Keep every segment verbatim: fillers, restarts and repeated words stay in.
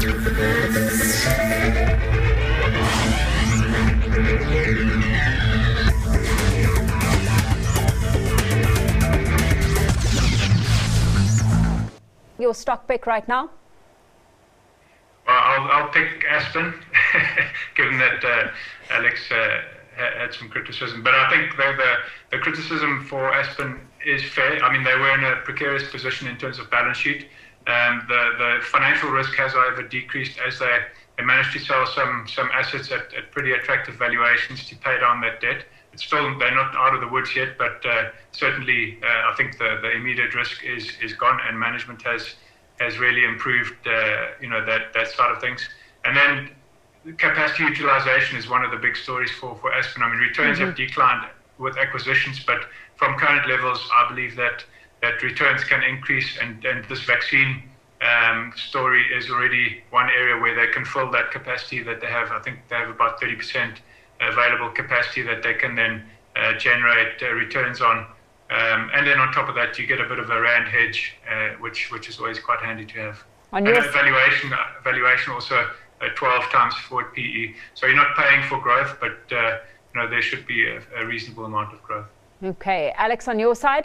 Your stock pick right now? Well, I'll, I'll pick Aspen, given that uh, Alex uh, had some criticism. But I think the, the, the criticism for Aspen is fair. I mean, they were in a precarious position in terms of balance sheet. Um, the, the financial risk has, however, decreased as they, they managed to sell some, some assets at, at pretty attractive valuations to pay down that debt. It's still, they're not out of the woods yet, but uh, certainly uh, I think the, the immediate risk is, is gone, and management has has really improved, uh, you know, that, that side of things. And then capacity utilization is one of the big stories for, for Aspen. I mean, returns mm-hmm. have declined with acquisitions, but from current levels, I believe that, that returns can increase, and, and this vaccine um, story is already one area where they can fill that capacity that they have. I think they have about thirty percent available capacity that they can then uh, generate uh, returns on. Um, and then on top of that, you get a bit of a rand hedge, uh, which which is always quite handy to have. On and valuation, valuation also uh, twelve times forward P E. So you're not paying for growth, but uh, you know, there should be a, a reasonable amount of growth. Okay, Alex, on your side?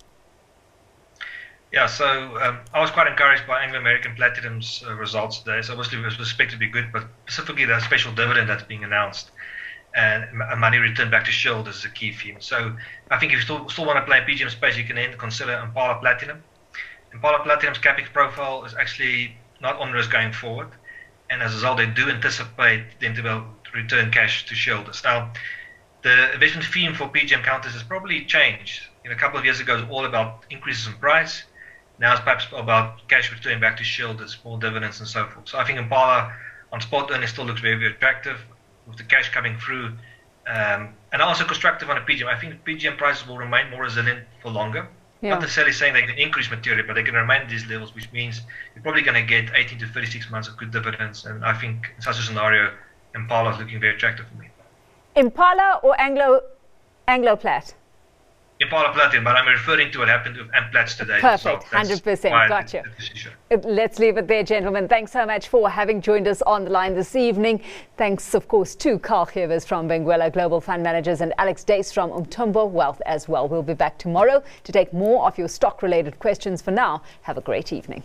Yeah, so um, I was quite encouraged by Anglo American Platinum's uh, results today. So obviously it was expected to be good, but specifically the special dividend that's being announced and money returned back to shareholders is a key theme. So I think if you still, still want to play P G M space, you can then consider Impala Platinum. Impala Platinum's CapEx profile is actually not on risk going forward, and as a result, they do anticipate them to be able to return cash to shareholders. Now, the investment theme for P G M counters has probably changed. You know, a couple of years ago, it was all about increases in price. Now it's perhaps about cash returning back to shareholders, more dividends and so forth. So I think Impala on spot earnings still looks very, very attractive, with the cash coming through, um, and also constructive on a P G M. I think P G M prices will remain more resilient for longer. Yeah. Not necessarily saying they can increase materially, but they can remain at these levels, which means you're probably going to get eighteen to thirty-six months of good dividends. And I think in such a scenario, Impala is looking very attractive for me. Impala or Anglo Anglo Plat? Impala Platinum, but I'm referring to what happened with Amplats today. Perfect, one hundred percent, gotcha. Let's leave it there, gentlemen. Thanks so much for having joined us on the line this evening. Thanks, of course, to Carl Gevers from Benguela Global Fund Managers and Alex Dace from Umthombo Wealth as well. We'll be back tomorrow to take more of your stock-related questions. For now, have a great evening.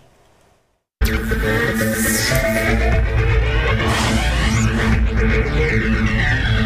Thank you.